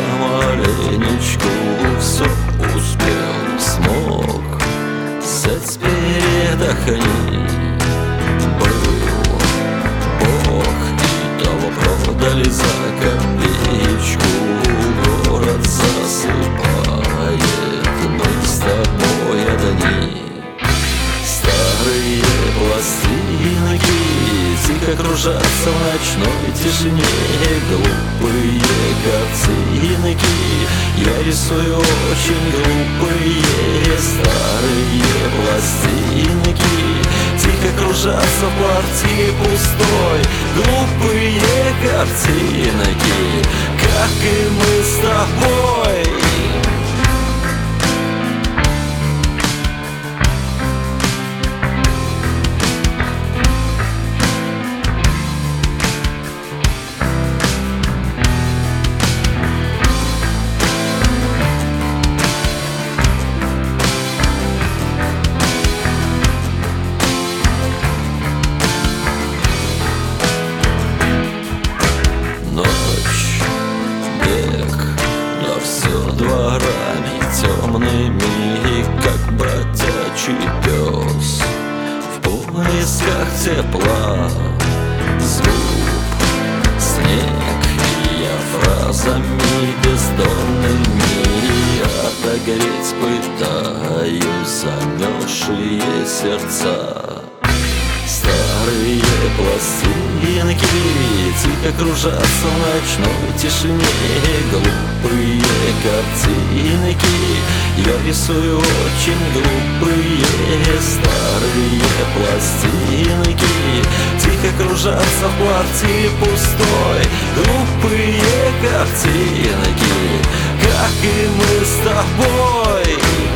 помаленечку все успел, смог взять, передохни. Был Бог, и того продали за копеечку. Город засыпает мы с тобой одни. Старые пластинки тихо кружатся в ночной тишине. Глупые картинки я рисую очень глупые. Старые пластинки тихо кружатся в квартире пустой. Глупые картинки, как и мы с тобой. Ночь, бег, но все дворами темными, как бродячий пес в поисках тепла. С губ снег, и я фразами бездонными отогреть пытаюсь замерзшие сердца. Старые пластинки тихо кружатся в ночной тишине. Глупые картинки я рисую очень глупые. Старые пластинки тихо кружатся в квартире пустой. Глупые картинки, как и мы с тобой.